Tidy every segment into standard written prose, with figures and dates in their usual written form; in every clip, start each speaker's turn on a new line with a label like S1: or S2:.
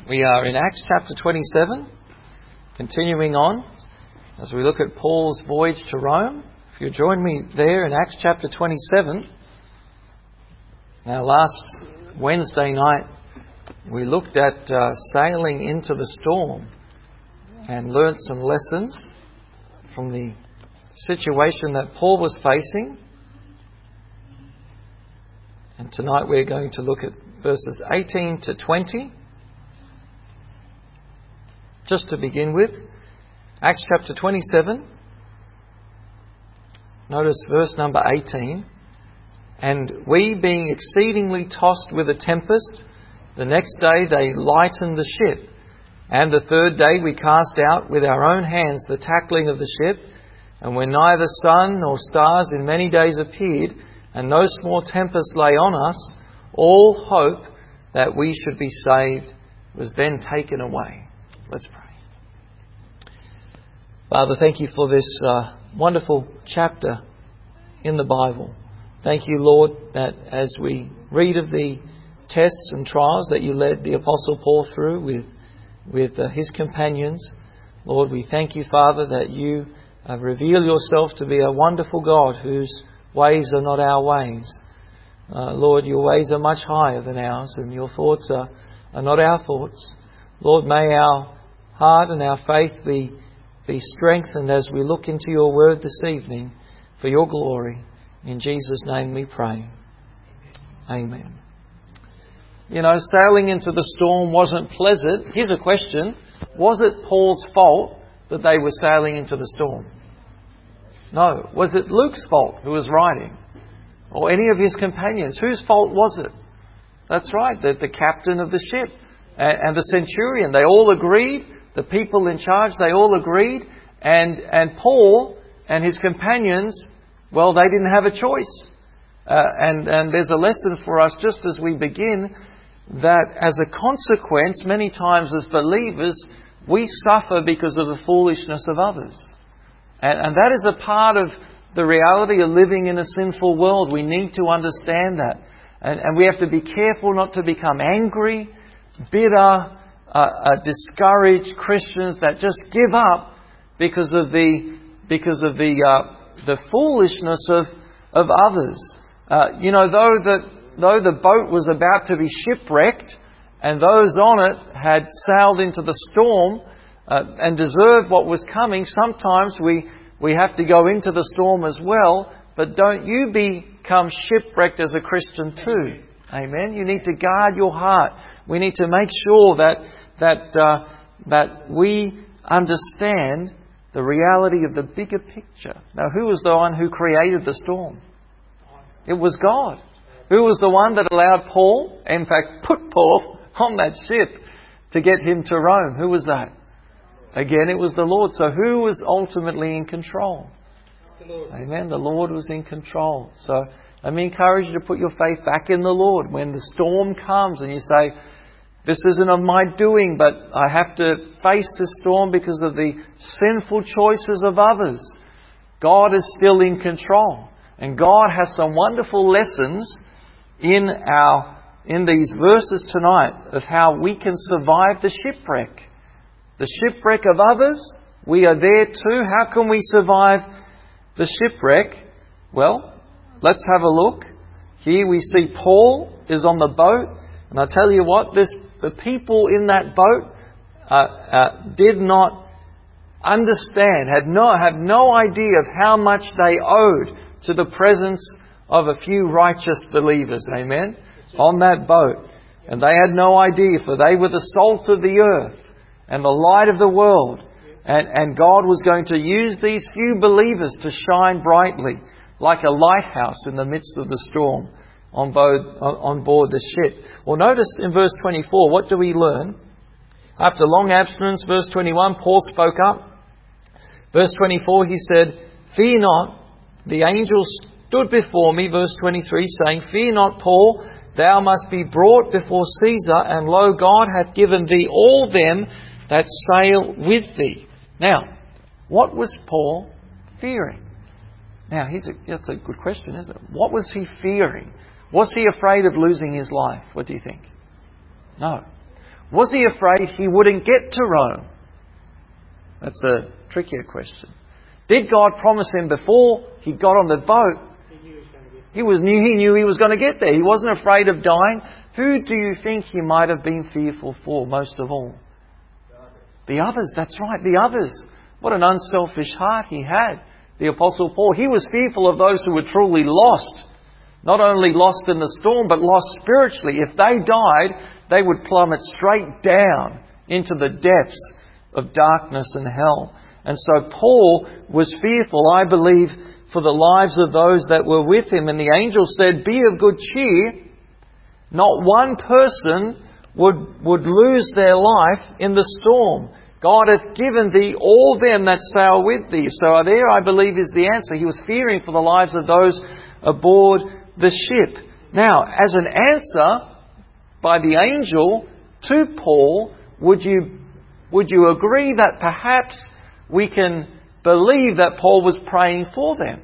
S1: We are in Acts chapter 27, continuing on as we look at Paul's voyage to Rome. If you join me there in Acts chapter 27. Now, last Wednesday night we looked at sailing into the storm and learnt some lessons from the situation that Paul was facing. And tonight we're going to look at verses 18 to 20. Just to begin with, Acts chapter 27. Notice verse number 18. And we, being exceedingly tossed with a tempest, the next day they lightened the ship. And the third day we cast out with our own hands the tackling of the ship. And when neither sun nor stars in many days appeared, and no small tempest lay on us, all hope that we should be saved was then taken away. Let's pray. Father, thank you for this wonderful chapter in the Bible. Thank you, Lord, that as we read of the tests and trials that you led the Apostle Paul through with his companions, Lord, we thank you, Father, that you reveal yourself to be a wonderful God whose ways are not our ways. Lord, your ways are much higher than ours, and your thoughts are not our thoughts. Lord, may our heart and our faith be strengthened as we look into your word this evening for your glory. In Jesus' name we pray. Amen. You know, sailing into the storm wasn't pleasant. Here's a question. Was it Paul's fault that they were sailing into the storm? No. Was it Luke's fault who was writing? Or any of his companions? Whose fault was it? That's right, the captain of the ship and the centurion. They all agreed. The people in charge, they all agreed. And Paul and his companions, well, they didn't have a choice. And there's a lesson for us just as we begin, that as a consequence, many times as believers, we suffer because of the foolishness of others. And that is a part of the reality of living in a sinful world. We need to understand that. And we have to be careful not to become angry, bitter, discouraged Christians that just give up because of the foolishness of others. Though the boat was about to be shipwrecked and those on it had sailed into the storm and deserved what was coming, sometimes we have to go into the storm as well. But don't you become shipwrecked as a Christian too. Amen. You need to guard your heart. We need to make sure that we understand the reality of the bigger picture. Now, who was the one who created the storm? It was God. Who was the one that allowed Paul, in fact, put Paul on that ship to get him to Rome? Who was that? Again, it was the Lord. So who was ultimately in control? Amen. The Lord was in control. So let me encourage you to put your faith back in the Lord. When the storm comes and you say, this isn't of my doing, but I have to face this storm because of the sinful choices of others, God is still in control. And God has some wonderful lessons in these verses tonight of how we can survive the shipwreck. The shipwreck of others, we are there too. How can we survive the shipwreck? Well, let's have a look. Here we see Paul is on the boat. And I tell you what, the people in that boat did not understand, had no idea of how much they owed to the presence of a few righteous believers. Amen. On that boat. And they had no idea, for they were the salt of the earth and the light of the world. And God was going to use these few believers to shine brightly like a lighthouse in the midst of the storm on board the ship. Well, notice in verse 24, what do we learn? After long abstinence, verse 21, Paul spoke up. Verse 24, he said, "Fear not, the angel stood before me," verse 23, saying, "Fear not, Paul, thou must be brought before Caesar, and lo, God hath given thee all them that sail with thee." Now, what was Paul fearing? Now, that's a good question, isn't it? What was he fearing? Was he afraid of losing his life? What do you think? No. Was he afraid he wouldn't get to Rome? That's a trickier question. Did God promise him before he got on the boat? He knew he was going to get there. He wasn't afraid of dying. Who do you think he might have been fearful for most of all? The others, that's right, the others. What an unselfish heart he had. The Apostle Paul, he was fearful of those who were truly lost. Not only lost in the storm, but lost spiritually. If they died, they would plummet straight down into the depths of darkness and hell. And so Paul was fearful, I believe, for the lives of those that were with him. And the angel said, "Be of good cheer. Not one person would lose their life in the storm. God hath given thee all them that sail with thee." So there, I believe, is the answer. He was fearing for the lives of those aboard the ship. Now, as an answer by the angel to Paul, would you agree that perhaps we can believe that Paul was praying for them?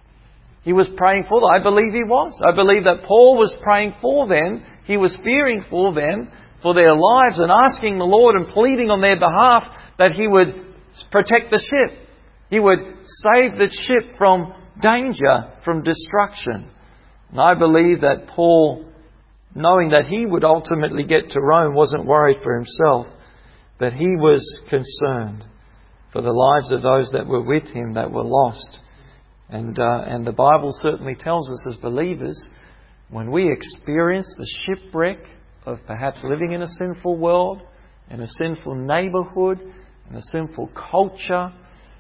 S1: He was praying for them. I believe he was. I believe that Paul was praying for them. He was fearing for them, for their lives, and asking the Lord and pleading on their behalf that He would protect the ship. He would save the ship from danger, from destruction. And I believe that Paul, knowing that he would ultimately get to Rome, wasn't worried for himself, but he was concerned for the lives of those that were with him that were lost. And the Bible certainly tells us as believers, when we experience the shipwreck of perhaps living in a sinful world, in a sinful neighbourhood, in a sinful culture,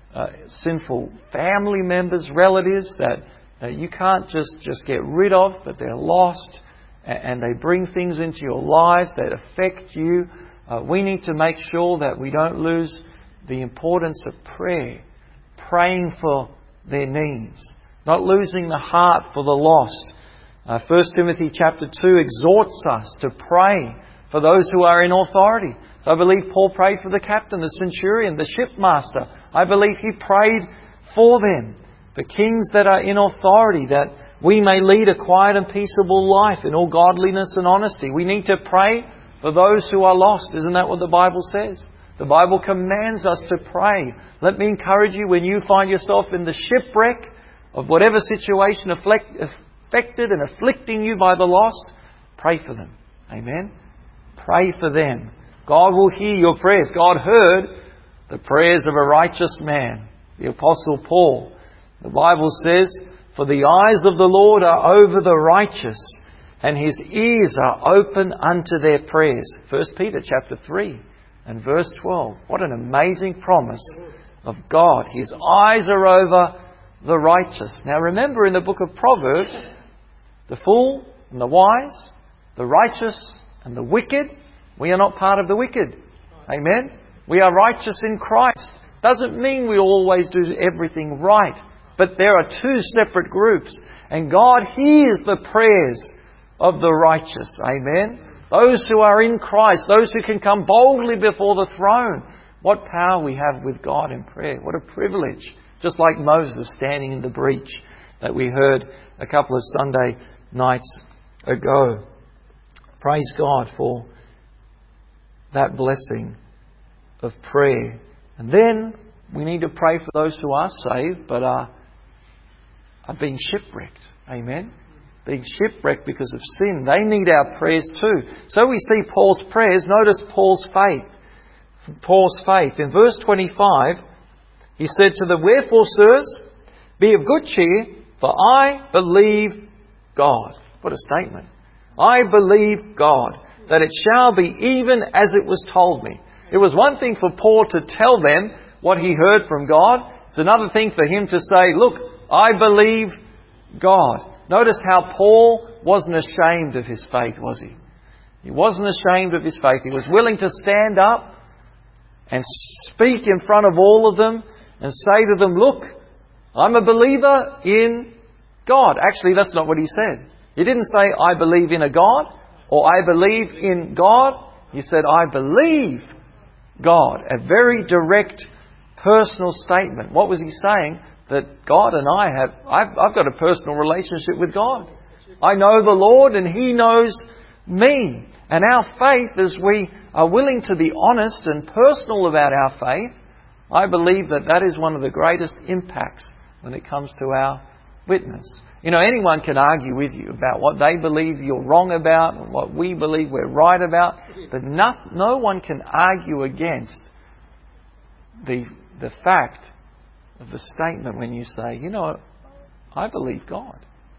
S1: sinful family members, relatives that you can't just get rid of, but they're lost and they bring things into your lives that affect you, we need to make sure that we don't lose the importance of prayer, praying for their needs, not losing the heart for the lost. 1 Timothy chapter 2 exhorts us to pray for those who are in authority. So I believe Paul prayed for the captain, the centurion, the shipmaster. I believe he prayed for them, the kings that are in authority, that we may lead a quiet and peaceable life in all godliness and honesty. We need to pray for those who are lost. Isn't that what the Bible says? The Bible commands us to pray. Let me encourage you, when you find yourself in the shipwreck of whatever situation affected and afflicting you by the lost, pray for them. Amen? Pray for them. God will hear your prayers. God heard the prayers of a righteous man, the Apostle Paul. The Bible says, "For the eyes of the Lord are over the righteous, and His ears are open unto their prayers." 1 Peter chapter 3 and verse 12. What an amazing promise of God. His eyes are over the righteous. Now remember, in the book of Proverbs, the fool and the wise, the righteous and the wicked, we are not part of the wicked. Amen? We are righteous in Christ. Doesn't mean we always do everything right. But there are two separate groups. And God hears the prayers of the righteous. Amen? Those who are in Christ, those who can come boldly before the throne. What power we have with God in prayer. What a privilege. Just like Moses standing in the breach that we heard a couple of Sunday nights ago. Praise God for that blessing of prayer. And then we need to pray for those who are saved but are being shipwrecked. Amen? Being shipwrecked because of sin. They need our prayers too. So we see Paul's prayers. Notice Paul's faith. Paul's faith. In verse 25, he said to them, "Wherefore, sirs, be of good cheer, for I believe God." What a statement. I believe God, that it shall be even as it was told me. It was one thing for Paul to tell them what he heard from God. It's another thing for him to say, "Look, I believe God." Notice how Paul wasn't ashamed of his faith, was he? He wasn't ashamed of his faith. He was willing to stand up and speak in front of all of them and say to them, "Look, I'm a believer in God." Actually, that's not what he said. He didn't say, "I believe in a God," or "I believe in God." He said, "I believe God." A very direct, personal statement. What was he saying? That God and I've got a personal relationship with God. I know the Lord and He knows me. And our faith, as we are willing to be honest and personal about our faith, I believe that that is one of the greatest impacts when it comes to our witness. You know, anyone can argue with you about what they believe you're wrong about and what we believe we're right about, but no one can argue against the fact of the statement when you say, you know, I believe God.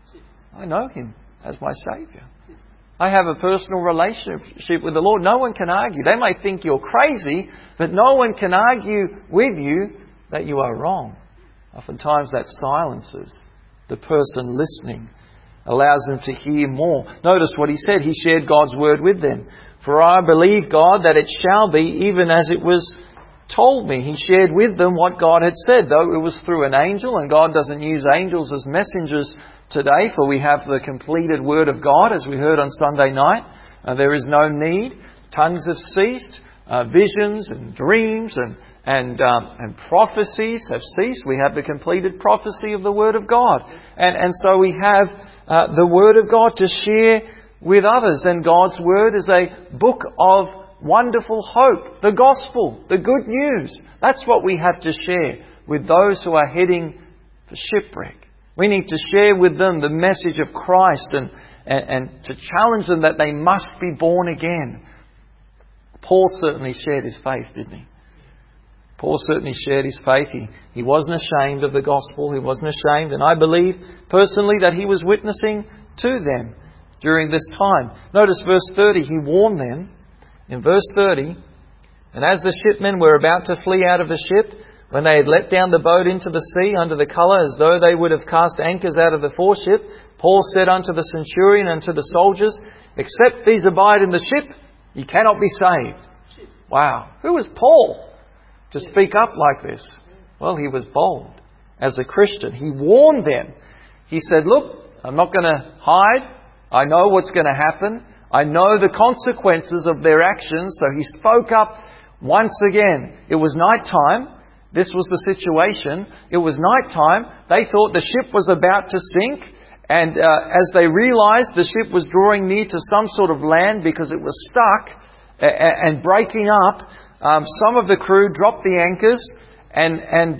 S1: I know Him as my Saviour. I have a personal relationship with the Lord. No one can argue. They may think you're crazy, but no one can argue with you that you are wrong. Oftentimes that silences the person listening, allows them to hear more. Notice what he said. He shared God's word with them. For I believe, God, that it shall be even as it was told me. He shared with them what God had said, though it was through an angel, and God doesn't use angels as messengers today, for we have the completed Word of God, as we heard on Sunday night. There is no need. Tongues have ceased. Visions and dreams and prophecies have ceased. We have the completed prophecy of the Word of God. And so we have the Word of God to share with others. And God's Word is a book of wonderful hope. The gospel, the good news. That's what we have to share with those who are heading for shipwreck. We need to share with them the message of Christ and to challenge them that they must be born again. Paul certainly shared his faith, didn't he? Paul certainly shared his faith. He wasn't ashamed of the gospel. He wasn't ashamed. And I believe personally that he was witnessing to them during this time. Notice verse 30. He warned them in verse 30. And as the shipmen were about to flee out of the ship, when they had let down the boat into the sea under the colour, as though they would have cast anchors out of the foreship, Paul said unto the centurion and to the soldiers, except these abide in the ship, ye cannot be saved. Wow. Who was Paul to speak up like this? Well, he was bold. As a Christian, he warned them. He said, look, I'm not going to hide. I know what's going to happen. I know the consequences of their actions. So he spoke up once again. It was night time. This was the situation. It was night time. They thought the ship was about to sink. And as they realized the ship was drawing near to some sort of land because it was stuck and breaking up, some of the crew dropped the anchors, and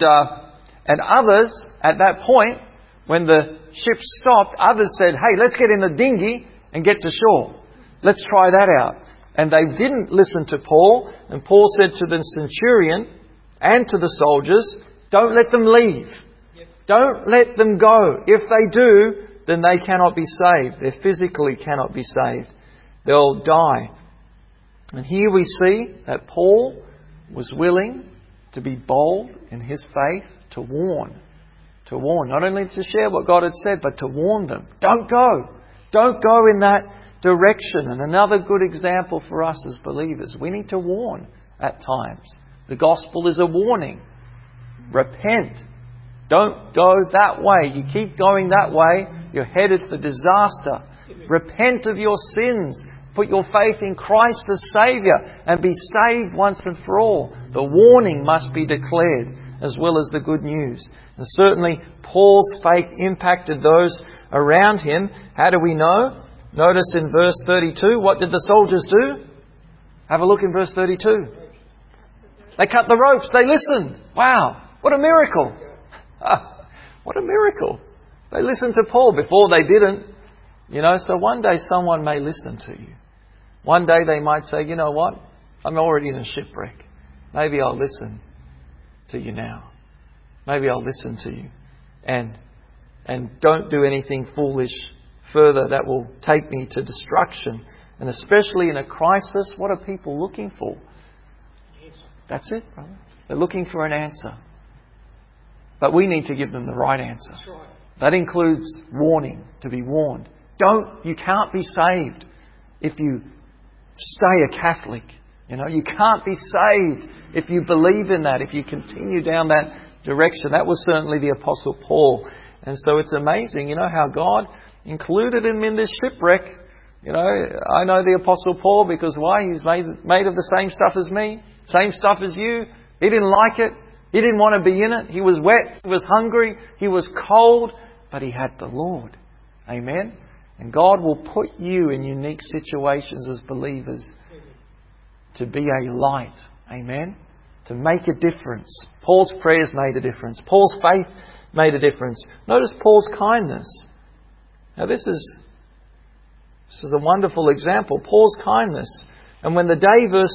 S1: others at that point, when the ship stopped, others said, "Hey, let's get in the dinghy and get to shore. Let's try that out." And they didn't listen to Paul. And Paul said to the centurion and to the soldiers, "Don't let them leave. Don't let them go. If they do, then they cannot be saved. They physically cannot be saved. They'll die." And here we see that Paul was willing to be bold in his faith, to warn. To warn. Not only to share what God had said, but to warn them. Don't go. Don't go in that direction. And another good example for us as believers, we need to warn at times. The gospel is a warning. Repent. Don't go that way. You keep going that way, you're headed for disaster. Repent of your sins. Put your faith in Christ as Saviour and be saved once and for all. The warning must be declared as well as the good news. And certainly Paul's faith impacted those around him. How do we know? Notice in verse 32, what did the soldiers do? Have a look in verse 32. They cut the ropes. They listened. Wow. What a miracle. What a miracle. They listened to Paul. Before they didn't. You know, so one day someone may listen to you. One day they might say, you know what? I'm already in a shipwreck. Maybe I'll listen to you now. Maybe I'll listen to you. And don't do anything foolish further that will take me to destruction. And especially in a crisis, what are people looking for? That's it, brother. They're looking for an answer. But we need to give them the right answer. That includes warning, to be warned. You can't be saved if you stay a Catholic. You know, you can't be saved if you believe in that, if you continue down that direction. That was certainly the Apostle Paul. And so it's amazing, you know, how God included him in this shipwreck. You know, I know the Apostle Paul because why? He's made of the same stuff as me, same stuff as you. He didn't like it. He didn't want to be in it. He was wet. He was hungry. He was cold. But he had the Lord. Amen. And God will put you in unique situations as believers to be a light. Amen? To make a difference. Paul's prayers made a difference. Paul's faith made a difference. Notice Paul's kindness. Now this is a wonderful example. Paul's kindness. And when the day, verse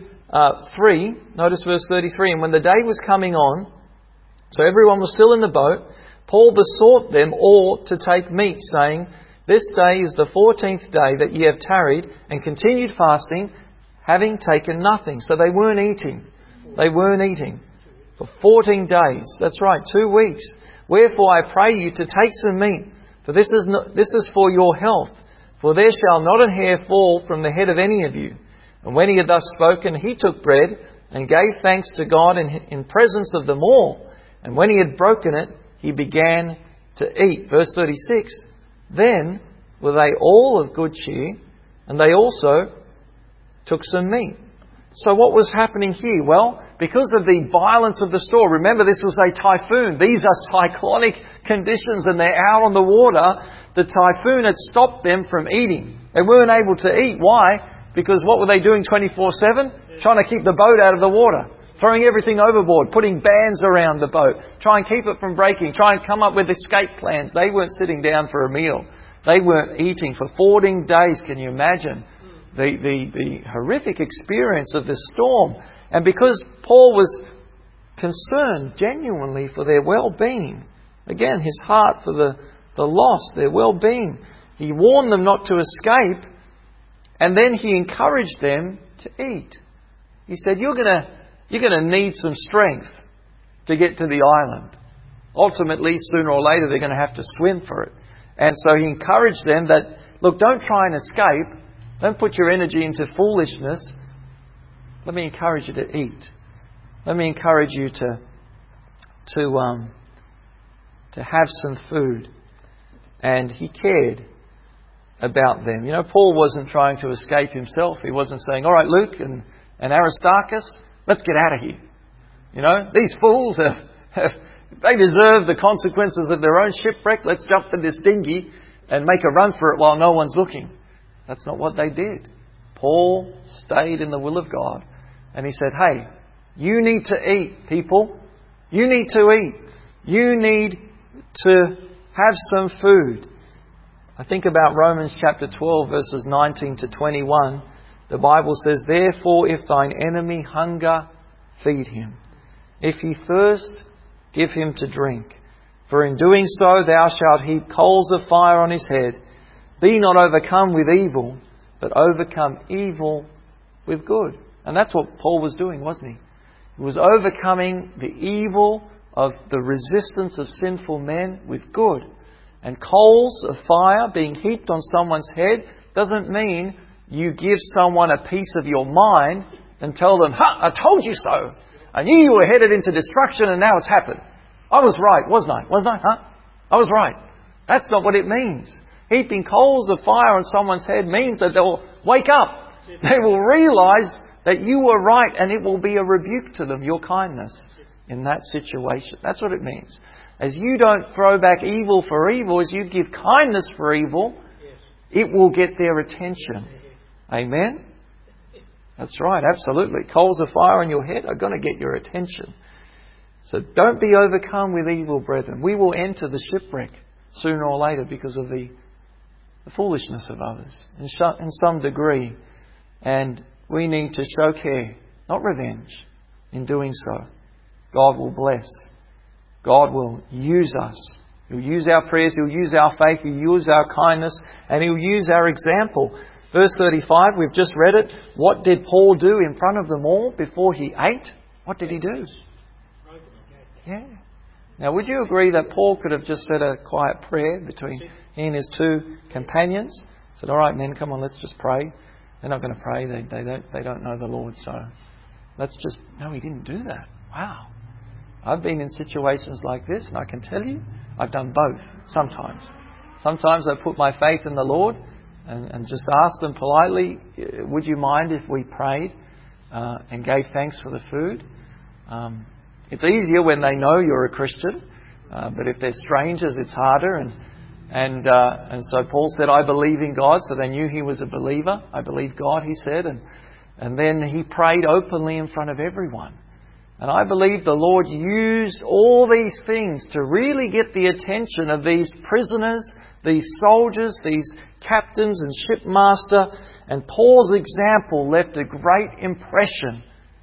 S1: 33, notice verse 33, and when the day was coming on, so everyone was still in the boat, Paul besought them all to take meat, saying, this day is the 14th day that ye have tarried and continued fasting, having taken nothing. So they weren't eating. They weren't eating for 14 days. That's right, 2 weeks. Wherefore I pray you to take some meat, for this is for your health. For there shall not an hair fall from the head of any of you. And when he had thus spoken, he took bread and gave thanks to God in presence of them all. And when he had broken it, he began to eat. Verse 36. Then were they all of good cheer, and they also took some meat. So what was happening here? Well, because of the violence of the storm, remember this was a typhoon. These are cyclonic conditions and they're out on the water. The typhoon had stopped them from eating. They weren't able to eat. Why? Because what were they doing 24/7? Trying to keep the boat out of the water. Throwing everything overboard. Putting bands around the boat. Try and keep it from breaking. Try and come up with escape plans. They weren't sitting down for a meal. They weren't eating for 14 days. Can you imagine? The horrific experience of this storm. And because Paul was concerned genuinely for their well-being, again, his heart for the lost, their well-being, he warned them not to escape, and then he encouraged them to eat. He said, you're going to need some strength to get to the island. Ultimately, sooner or later, they're going to have to swim for it. And so he encouraged them that, look, don't try and escape. Don't put your energy into foolishness. Let me encourage you to eat. Let me encourage you to have some food. And he cared about them. You know, Paul wasn't trying to escape himself. He wasn't saying, all right, Luke and Aristarchus, let's get out of here. You know, these fools they deserve the consequences of their own shipwreck. Let's jump in this dinghy and make a run for it while no one's looking. That's not what they did. Paul stayed in the will of God. And he said, hey, you need to eat, people. You need to eat. You need to have some food. I think about Romans chapter 12, verses 19 to 21. The Bible says, therefore, if thine enemy hunger, feed him. If he thirst, give him to drink. For in doing so, thou shalt heap coals of fire on his head. Be not overcome with evil, but overcome evil with good. And that's what Paul was doing, wasn't he? He was overcoming the evil of the resistance of sinful men with good. And coals of fire being heaped on someone's head doesn't mean you give someone a piece of your mind and tell them, I told you so. I knew you were headed into destruction and now it's happened. I was right, wasn't I? Wasn't I? I was right. That's not what it means. Heaping coals of fire on someone's head means that they'll wake up. They will realise that you were right, and it will be a rebuke to them, your kindness in that situation. That's what it means. As you don't throw back evil for evil, as you give kindness for evil, it will get their attention. Amen? That's right, absolutely. Coals of fire on your head are going to get your attention. So don't be overcome with evil, brethren. We will enter the shipwreck sooner or later because of the foolishness of others in some degree. And we need to show care, not revenge, in doing so. God will bless. God will use us. He'll use our prayers. He'll use our faith. He'll use our kindness. And He'll use our example. Verse 35, we've just read it. What did Paul do in front of them all before he ate? What did he do? Yeah. Now, would you agree that Paul could have just said a quiet prayer between he and his two companions? Said, all right, men, come on, let's just pray. They're not going to pray. They don't know the Lord, so let's just... No, he didn't do that. Wow. I've been in situations like this, and I can tell you, I've done both sometimes. Sometimes I put my faith in the Lord and just asked them politely, would you mind if we prayed and gave thanks for the food? It's easier when they know you're a Christian, but if they're strangers, it's harder. And so Paul said, I believe in God. So they knew he was a believer. I believe God, he said. And then he prayed openly in front of everyone. And I believe the Lord used all these things to really get the attention of these prisoners, these soldiers, these captains and shipmaster. And Paul's example left a great impression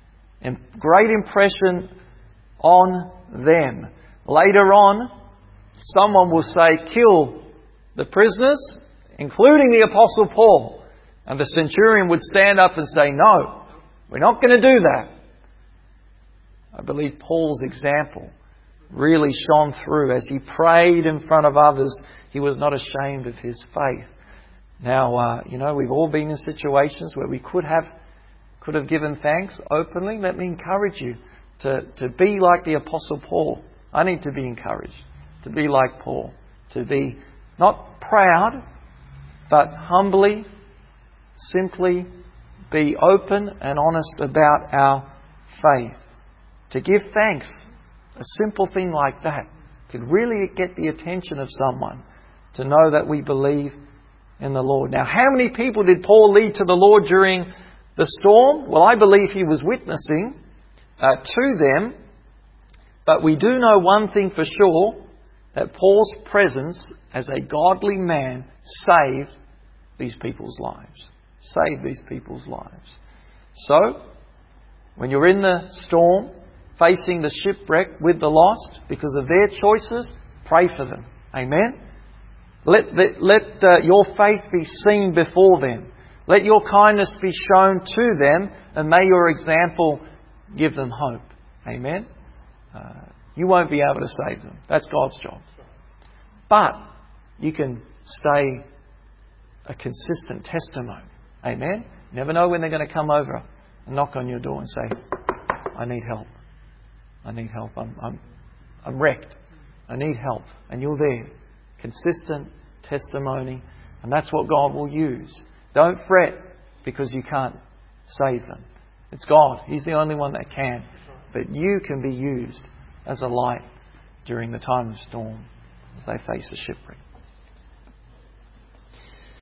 S1: on them. Later on, someone will say, kill the prisoners, including the Apostle Paul. And the centurion would stand up and say, no, we're not going to do that. I believe Paul's example really shone through. As he prayed in front of others, he was not ashamed of his faith. Now, we've all been in situations where we could have given thanks openly. Let me encourage you to be like the Apostle Paul. I need to be encouraged to be like Paul. To be not proud, but humbly, simply be open and honest about our faith. To give thanks, a simple thing like that, could really get the attention of someone to know that we believe in the Lord. Now, how many people did Paul lead to the Lord during the storm? Well, I believe he was witnessing to them. But we do know one thing for sure, that Paul's presence as a godly man saved these people's lives. Saved these people's lives. So, when you're in the storm, facing the shipwreck with the lost, because of their choices, pray for them. Amen? Let your faith be seen before them. Let your kindness be shown to them, and may your example give them hope. Amen? You won't be able to save them. That's God's job. But you can stay a consistent testimony. Amen? You never know when they're going to come over and knock on your door and say, I need help. I need help. I'm wrecked. I need help. And you're there. Consistent testimony. And that's what God will use. Don't fret because you can't save them. It's God. He's the only one that can. But you can be used as a light during the time of storm as they face a shipwreck.